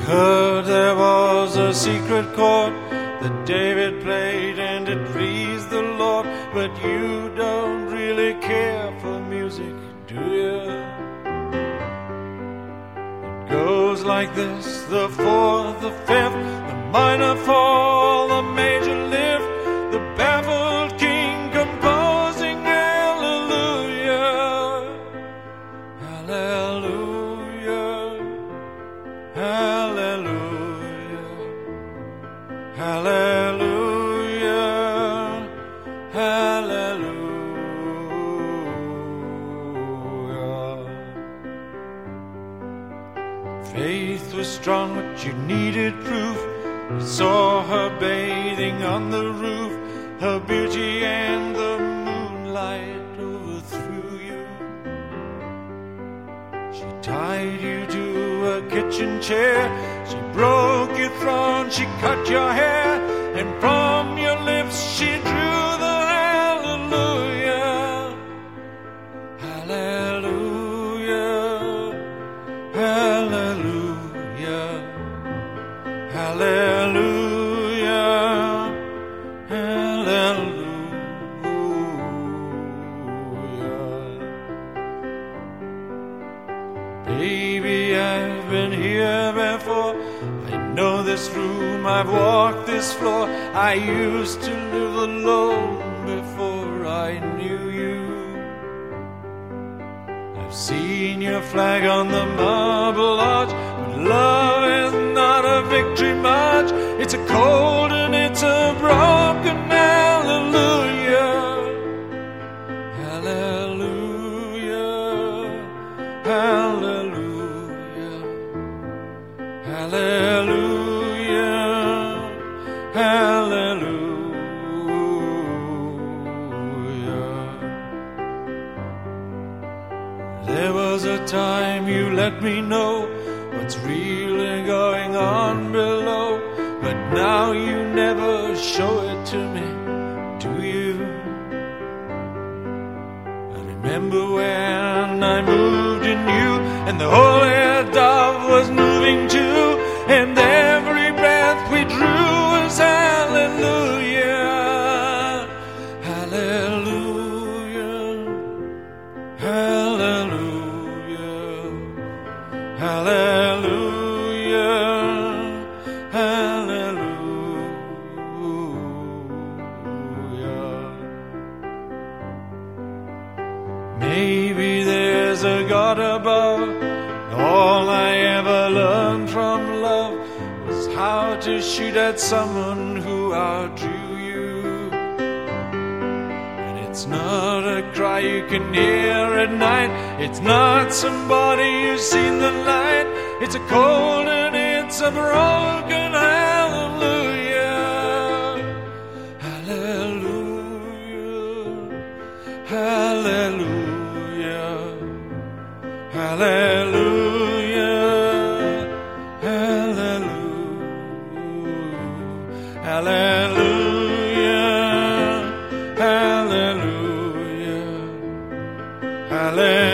Heard there was a secret chord that David played and it pleased the Lord. But you don't really care for music, do you? It goes like this: the fourth, the fifth, the minor fall, the major lift, the baffled king composing hallelujah, hallelujah, hallelujah, hallelujah, hallelujah. Faith was strong, but you needed proof. You saw her bathing on the roof. Her beauty and the moonlight overthrew you. She tied you to a kitchen chair. She broke your throne, she cut your hair, and from your lips she drew the hallelujah, hallelujah, hallelujah, hallelujah, hallelujah. Baby, I've been here before. I know this room, I've walked this floor. I used to live alone before I knew you. I've seen your flag on the marble arch, but love is not a victory march. It's a cold and it's a broken hallelujah, hallelujah, hallelujah, hallelujah, hallelujah. There was a time you let me know what's really going on below, but now you never show it to me, do you? I remember when I moved in you, and the holy dove was moving too, and every breath we drew was hallelujah, hallelujah, hallelujah, hallelujah, hallelujah. Maybe there's a God above. All I ever learned from love was how to shoot at someone who outdrew you. And it's not a cry you can hear at night. It's not somebody who's seen the light. It's a cold and it's a broken hallelujah, hallelujah, hallelujah, hallelujah, hallelujah, hallelujah, hallelujah, hallelujah.